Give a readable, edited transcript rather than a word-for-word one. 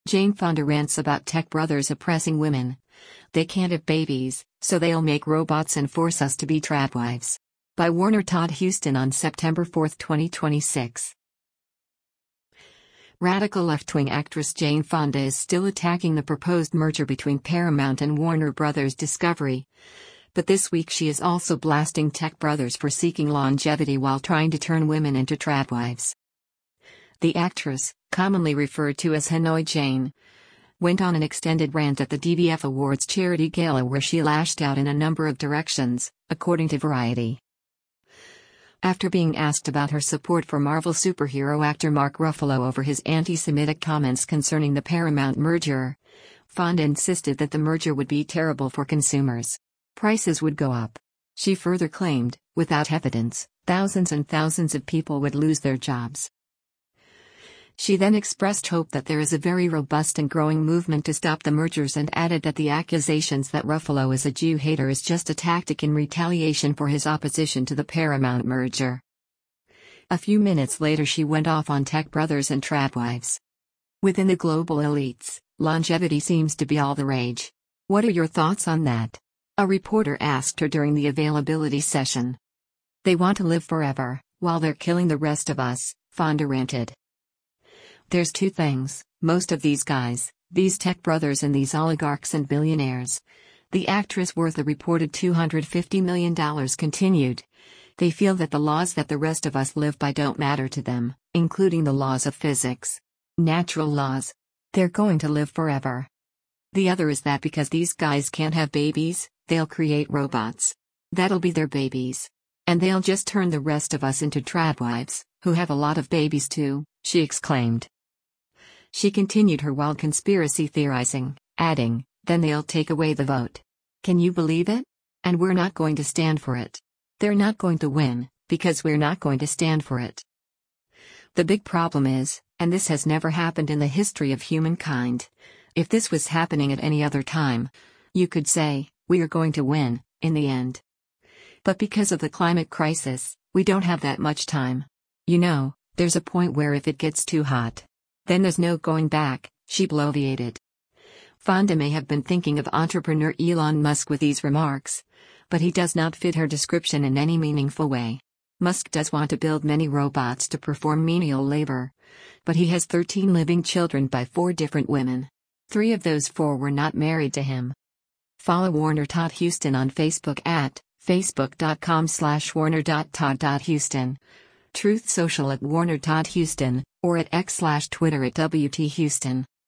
Jane Fonda rants about tech brothers oppressing women. They can't have babies, so they'll make robots and force us to be tradwives. By Warner Todd Huston on September 4, 2026. Radical left-wing actress Jane Fonda is still attacking the proposed merger between Paramount and Warner Bros. Discovery. But this week she is also blasting tech brothers for seeking longevity while trying to turn women into tradwives. The actress, commonly referred to as Hanoi Jane, went on an extended rant at the DVF Awards charity gala where she lashed out in a number of directions, according to Variety. After being asked about her support for Marvel superhero actor Mark Ruffalo over his anti-Semitic comments concerning the Paramount merger, Fonda insisted that the merger would be terrible for consumers. Prices would go up. She further claimed, without evidence, thousands and thousands of people would lose their jobs. She then expressed hope that there is a very robust and growing movement to stop the mergers and added that the accusations that Ruffalo is a Jew hater is just a tactic in retaliation for his opposition to the Paramount merger. A few minutes later she went off on tech brothers and tradwives. Within the global elites, longevity seems to be all the rage. What are your thoughts on that? A reporter asked her during the availability session. They want to live forever, while they're killing the rest of us, Fonda ranted. There's two things, most of these guys, these tech brothers and these oligarchs and billionaires. The actress worth a reported $250 million continued. They feel that the laws that the rest of us live by don't matter to them, including the laws of physics. Natural laws. They're going to live forever. The other is that because these guys can't have babies, they'll create robots. That'll be their babies. And they'll just turn the rest of us into tradwives, who have a lot of babies too, she exclaimed. She continued her wild conspiracy theorizing, adding, then they'll take away the vote. Can you believe it? And we're not going to stand for it. They're not going to win, because we're not going to stand for it. The big problem is, and this has never happened in the history of humankind, if this was happening at any other time, you could say, we are going to win, in the end. But because of the climate crisis, we don't have that much time. You know, there's a point where if it gets too hot, then there's no going back, she bloviated. Fonda may have been thinking of entrepreneur Elon Musk with these remarks, but he does not fit her description in any meaningful way. Musk does want to build many robots to perform menial labor, but he has 13 living children by 4 different women. 3 of those 4 were not married to him. Follow Warner Todd Huston on Facebook at facebook.com/warner.todd.huston. Truth Social at Warner Todd Huston, or at X/Twitter at WT Huston.